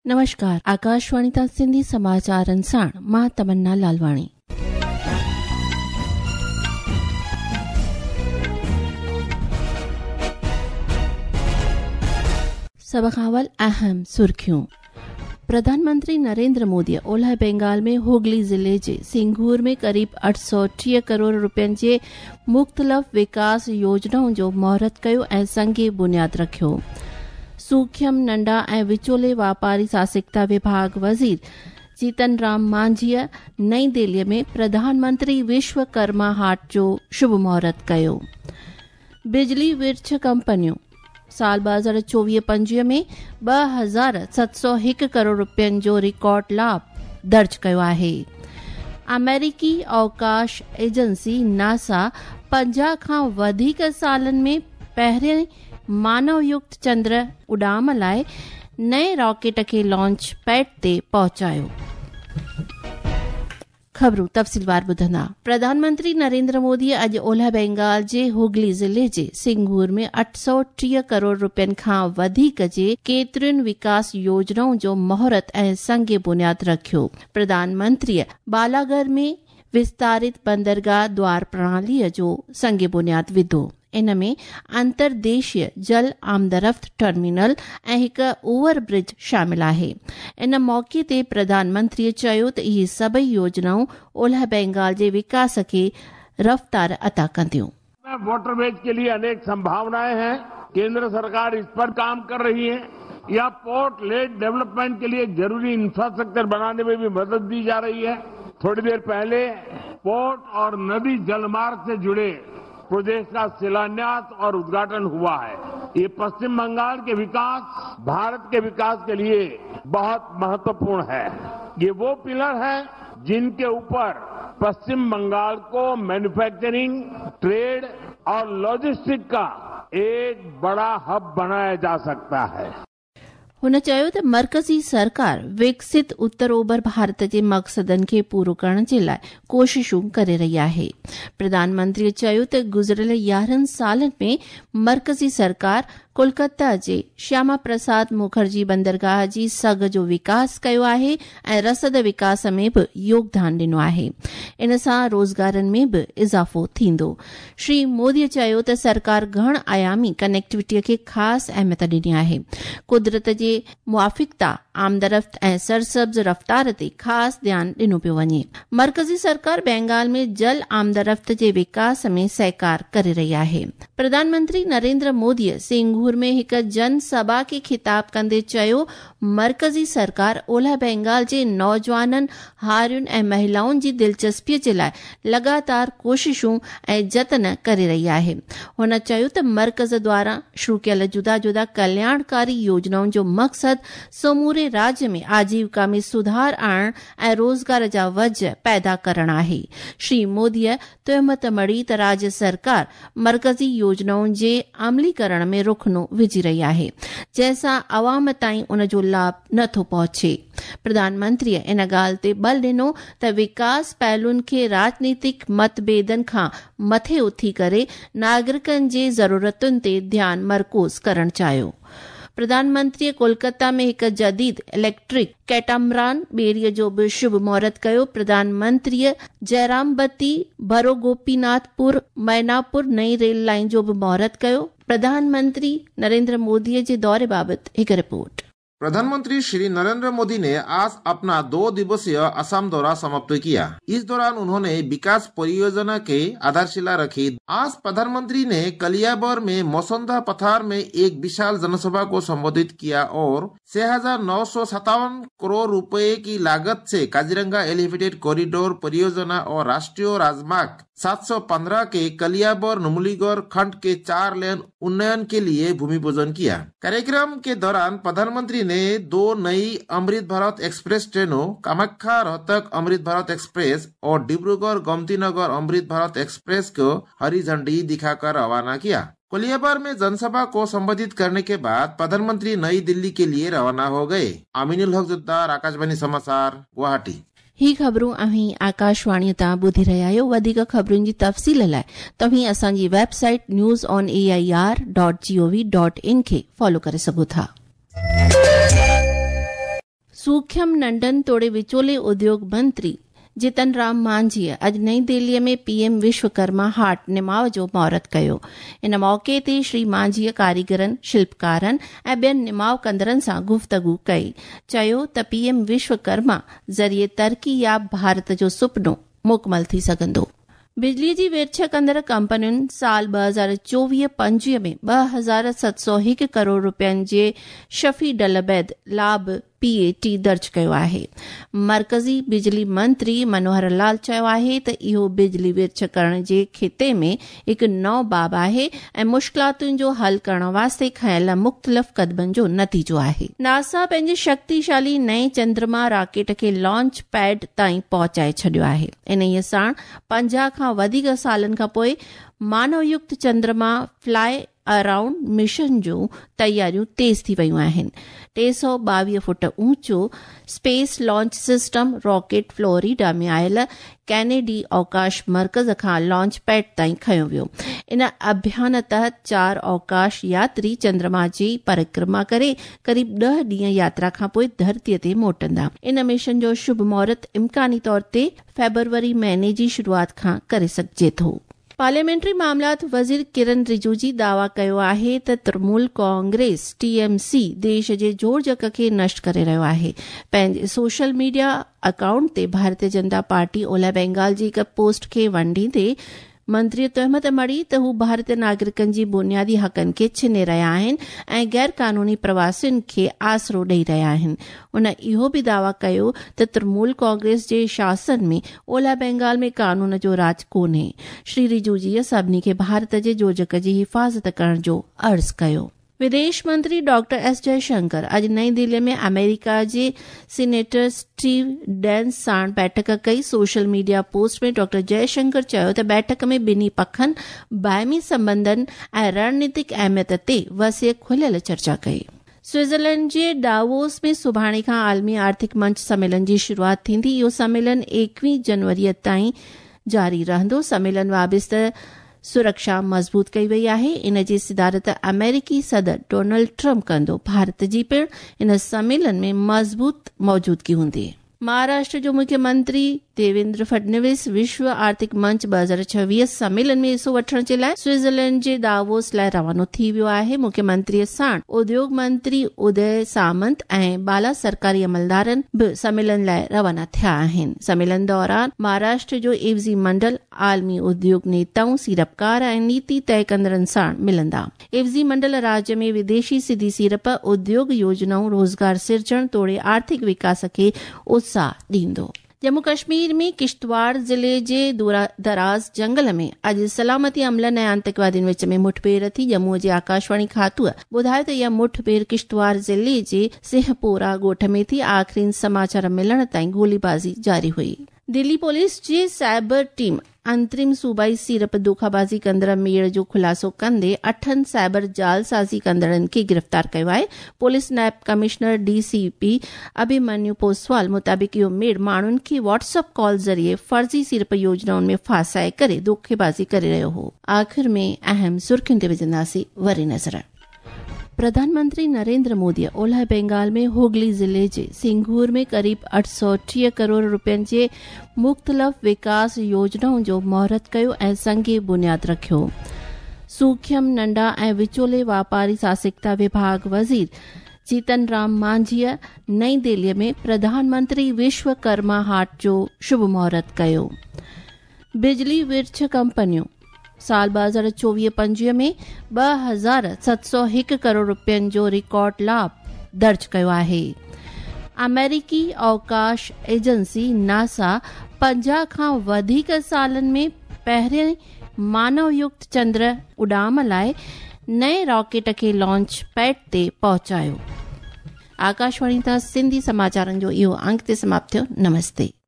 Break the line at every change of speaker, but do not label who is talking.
नमस्कार। आकाशवाणी ता सिंधी समाचारनि साण मां तमन्ना लालवाणी। सभ खां अवल अहम सुर्खियूं। प्रधानमंत्री नरेंद्र मोदी ओलह बंगाल में हुगली जिले जे सिंगूर में करीब 830 करोड़ रुपयनि जे मुख़्तलिफ़ विकास योजनाउनि जो महूरत कयो ऐं संगे बुनियाद रखियो। सूक्ष्म नंढा ऐं विचोले वापारी साहसिकता विभाग वज़ीर जीतन राम मांझीअ नई दिल्ली में प्रधानमंत्री विश्वकर्मा हाट जो शुभ महूरत कयो। बिजली विर्छ कंपनियूं साल 2024-25 में 2,701 करोड़ रुपयनि जो रिकॉर्ड लाभ दर्ज कयो आहे। अमेरिकी अवकाश एजेंसी नासा 50 खां वधीक सालनि में पहिरें मानवयुक्त चंद्र उॾाम लाइ नए रॉकेट खे लॉन्च पैड ते पहुचायो। खबरूं तफ़सीलवार ॿुधंदा। प्रधानमंत्री नरेंद्र मोदी अॼु ओलह बंगाल जे हुगली ज़िले जे सिंगूर में 830 करोड़ रुपयनि खां वधीक जे केतिरियुनि विकास योजनाउनि जो महूरत ऐं संगे बुनियाद रखियो। प्रधानमंत्रीअ बालागर में विस्तारित बंदरगाह द्वार प्रणालीअ जो संगे बुनियाद विधो। इन में अंतरदेशीय जल आमदरफ़्त टर्मिनल ऐं हिकु ओवर ब्रिज शामिल आहे। इन मौके ते प्रधानमंत्रीअ चयो त इहे सभई योजनाऊं ओलह बंगाल जे विकास खे रफ्तार अता कंदियूं।
वाटरवेज के लिए अनेक संभावनाएं हैं। केंद्र सरकार इस पर काम कर रही है। या पोर्ट लेड डेवलपमेंट के लिए जरूरी इंफ्रास्ट्रक्चर बनाने में भी मदद दी जा रही है। थोड़ी देर पहले पोर्ट और नदी जलमार्ग से जुड़े प्रोजेक्ट का शिलान्यास और उद्घाटन हुआ है। ये पश्चिम बंगाल के विकास, भारत के विकास के लिए बहुत महत्वपूर्ण है। ये वो पिलर है जिनके ऊपर पश्चिम बंगाल को मैन्युफैक्चरिंग, ट्रेड और लॉजिस्टिक का एक बड़ा हब बनाया जा सकता है।
हुन चयो त मर्कज़ी सरकार विकसित उत्तर ओभर भारत जे मक़सदनि खे पूरो करण जे लाइ कोशिशूं करे रही आहे। प्रधानमंत्रीअ चयो त गुज़िरियल 11 सालनि में मर्कज़ी सरकार कोलकाता जे श्यामा प्रसाद मुखर्जी बंदरगाह जी सघ जो विकास कयो आहे ऐं रसद विकास में बि योगदान ॾिनो आहे। इन सां रोज़गारनि में बि इज़ाफ़ो थींदो। श्री मोदीअ चयो त सरकार घण आयामी कनेक्टिविटीअ खे ख़ासि अहमियत ॾिनी आहे। कुदरत जे मुआफ़िक़ता, आमदरफ़्त ऐं सरसब्ज़ रफ़्तार ते ख़ासि ध्यानु ॾिनो पियो वञे। मर्कज़ी सरकार बंगाल में जल आमदरफ़्त जे विकास में सहकार करे रही आहे। प्रधानमंत्री नरेंद्र मोदीअ सिंगूर में हिक जनसभा खे ख़िताब कंदे चयो, मर्कज़ी सरकार ओलह बंगाल जे नौजवाननि, हारियुनि ऐं महिलाउनि जी दिलचस्पीअ जे लाइ लगातार कोशिशूं ऐं जतन करे रही आहे। हुन चयो त मर्कज़ द्वारा शुरू कयल जुदा जुदा कल्याणकारी योजनाउनि जो मक़सद समूरे राज्य में आजीविका में सुधार आणण ऐं रोज़गार जा वज पैदा करण आहे। श्री मोदीअ तहमत मड़ी त राज्य सरकार मर्कज़ी योजनाउनि जे अमलीकरण में रुखनो विझी रही आहे, जंहिंसां अवाम ताईं उन जो लाभ नथो पहुचे। प्रधानमंत्रीअ इन ॻाल्हि ते बल ॾिनो त विकास पहलुनि खे राजनीतिक मतभेदनि खां मथे उथी करे नागरिकनि जे ज़रूरतुनि ते ध्यानु मर्कूज़ करणु चाहियो। प्रधानमंत्रीअ कोलकाता में हिक जदीद इलेक्ट्रिक कैटामरान ॿेड़ीअ जो बि शुभ महूरत कयो। प्रधानमंत्रीअ जयरामबती भरोगोपीनाथपुर मैनापुर नई रेल लाइन जो बि महूरत कयो। प्रधानमंत्री नरेंद्र मोदीअ जे दौरे बाबति हिकु रिपोर्ट।
प्रधानमंत्री श्री नरेंद्र मोदी ने आज अपना 2 दिवसीय असम दौरा समाप्त किया। इस दौरान उन्होंने विकास परियोजना के आधारशिला रखी। आज प्रधानमंत्री ने कलियाबर में मौसंदा पथार में एक विशाल जनसभा को संबोधित किया और 6,957 करोड़ रुपए की लागत से काजीरंगा एलिवेटेड कॉरिडोर परियोजना और राष्ट्रीय राजमार्ग 715 के कलियाबर नुमलीगढ़ खंड के 4 लेन उन्नयन के लिए भूमि पूजन किया। कार्यक्रम के दौरान प्रधानमंत्री ने 2 नई अमृत भारत एक्सप्रेस ट्रेनों कामाख्या रोहतक अमृत भारत एक्सप्रेस और डिब्रूगढ़ गोमतीनगर अमृत भारत एक्सप्रेस को हरी झंडी दिखाकर रवाना किया। कोलियाबर में जनसभा को संबोधित करने के बाद प्रधानमंत्री नई दिल्ली के लिए रवाना हो गए। आमीनुल हक जुद्दार, आकाशवाणी समाचार, गुवाहाटी।
ही ख़बरूं अहीं आकाशवाणी तां ॿुधी रहिया आहियो। वधीक ख़बरुनि जी तफ़सील लाइ तव्हीं असांजी वेबसाइट newsonair.gov.in खे फॉलो करे सघो था। सूक्ष्म नंढनि तोड़े विचोले उद्योग मंत्री जितन राम मांझी अॼु नई दिल्लीअ में पीएम विश्वकर्मा हाट निमाव जो महूरत कयो। इन मौके ते श्री मांझीअ कारीगरनि, शिल्पकारनि ऐं ॿियनि निमाव कंदड़नि सां गुफ़्तगू कई। चयो त पीएम विश्वकर्मा ज़रिए तरक़ी याब भारत जो सुपनो मुकमल थी सघंदो। बिजली जी विरछ कंदड़ कंपनियुनि साल 2024-25 में 2,701 करोड़ रुपयनि जे शफ़ी डल बैदि लाभ PAT दर्ज कयो आहे। मरकज़ी बिजली मंत्री मनोहर लाल चयो आहे त इहो बिजली विरछ करण जे खिते में हिकु नओं बाब आहे ऐं मुश्किलातुनि जो हल करण वास्ते खयल मुख़्तलिफ़ क़दमनि जो नतीजो आहे। नासा पंहिंजे शक्तिशाली नए चंद्रमा रॉकेट खे लॉन्च पैड ताईं पहुचाए छॾियो आहे। इन्हीअ साण 50 खां वधीक सालनि खां पोइ मानवयुक्त चंद्रमा फ्लाई अराउंड मिशन जूं तयारियूं तेज़ थी वयूं आहिनि। 322 फुट ऊंचो space launch system rocket Florida में आयल कैनेडी अवकाश मर्कज़ खां लॉन्च पैड ताईं खयो वियो। इन अभियान तहत 4 अवकाश यात्री चंद्रमा जी परिक्रमा करे करीब 10 ॾींहं यात्रा खां पोइ धरतीअ ते मोटंदा। इन मिशन जो शुभ मुहूर्त इम्कानी तौर ते फेबरवरी महीने जी शुरूआत खां करे सघिजे थो। पार्लियामेंट्री मामलात वज़ीर किरण रिजिजू दावा कयो आहे त तृणमूल कांग्रेस TMC देश जे जोड़जक खे नष्ट करे रहियो आहे। पंहिंजे सोशल मीडिया अकाउंट ते भारतीय जनता पार्टी ओलह बंगाल जी हिक पोस्ट खे वंडींदे मंत्रीअ तहमत मड़ी त हू भारतीय नागरिकनि जी बुनियादी हक़नि खे छिने रहिया आहिनि ऐं गैर कानूनी प्रवासियुनि खे आसरो ॾेई रहिया आहिनि। उन इहो बि दावा कयो त तृणमूल कांग्रेस जे शासन में ओलह बंगाल में कानून जो राज कोन्हे। श्री रिजिजूअ सभिनी खे भारत जे जोड़जक जी हिफ़ाज़त करण जो अर्ज़ कयो। विदेश मंत्री डॉक्टर S जयशंकर अॼु नई दिल्ली में अमेरिका जे सीनेटर स्टीव डेंस साण बैठक कई। सोशल मीडिया पोस्ट में डॉक्टर जयशंकर चयो त बैठक में ॿिन्ही पखनि बाहिमी संबंधनि ऐं रणनीतिक अहमियत ते वसीअ खुलियल चर्चा कई। स्विट्जरलैंड जे डावोस में सुभाणे खां आलमी आर्थिक मंच सम्मेलन जी शुरूआत थींदी। इहो सम्मेलन 21 जनवरी ताईं जारी रहंदो। सम्मेलन वाबिस्ते सुरक्षा मज़बूत कई वई आहे। इन जी सिदारत अमेरिकी सदर डोनाल्ड ट्रंप कंदो। भारत जी पिण इन सम्मेलन में मज़बूत मौजूदगी हूंदी। महाराष्ट्र जो मुख्यमंत्री देवेंद्र फडणवीस विश्व आर्थिक मंच 2026 सम्मेलन में हिस्सो वठण जे लाइ स्विट्जरलैंड जे दावोस लाइ रवानो थी वियो आहे। मुख्यमंत्रीअ साण उद्योग मंत्री उदय सामंत ऐं बाला सरकारी अमलदारनि बि सम्मेलन लाइ रवाना थिया आहिनि। सम्मेलन दौरान महाराष्ट्र जो एवज़ी मंडल आलमी उद्योग नेताऊं, सीड़पकार ऐं नीति तय कंदड़नि साण मिलंदा। एवज़ी मंडल राज्य में विदेशी सिधी सीड़प, उद्योग योजनाऊं, रोज़गार सिर्जण तोड़े आर्थिक विकास खे उत्साह ॾींदो। जम्मू कश्मीर में किश्तवाड़ ज़िले जे दूरदराज जंगल में अॼु सलामती अमलनि ऐं आतंकवादियुनि विच में मुठभेड़ थी। जम्मू जे आकाशवाणी खातूअ ॿुधायो त इहा मुठभेड़ किश्तवाड़ ज़िले जे सिंहपोरा ॻोठ में थी। आख़िरी समाचार मिलण ताईं गोलीबाज़ी जारी हुई। दिल्ली पुलिस जी साइबर टीम अंतरिम सूबाई सीड़प धोखाबाज़ी कंदड़ मेड़ जो खुलासो कंदे 8 साइबर जालसाज़ी कंदड़नि खे गिरफ़्तार कयो आहे। पुलिस नायब कमिश्नर DCP अभिमन्यु पोसवाल मुताबिक़ इहो मेड़ माण्हुनि खे व्हाट्सएप कॉल ज़रिए फर्ज़ी सीड़प योजनाउनि में फासाए करे धोखेबाज़ी करे रहियो हो। आख़िर में अहम सुर्खियुनि ते विझंदासीं वरी नज़र। प्रधानमंत्री नरेंद्र मोदी ओलह बंगाल में हुगली जिले जे सिंगूर में करीब 830 करोड़ रुपयनि जे मुख़्तलिफ़ विकास योजनाउनि जो महूरत कयो ऐं संगे बुनियाद रखियो। सूक्ष्म नंढा ऐं विचोले वापारी साहसिकता विभाग वज़ीर जीतन राम मांझीअ नई दिल्लीअ में प्रधानमंत्री विश्वकर्मा हाट जो शुभ महूरत कयो। बिजली विरछ कंपनियूं साल 2024-25 में 2,701 करोड़ रुपयनि जो रिकॉर्ड लाभ दर्ज कयो आहे। अमेरिकी अवकाश एजेंसी नासा 50 खां वधीक सालनि में पहिरें मानवयुक्त चंद्र उॾाम लाइ नए रॉकेट खे लॉन्च पैड ते पहुचायो। आकाशवाणी तां सिंधी समाचारनि जो इहो अंक ते समाप्त थियो। नमस्ते।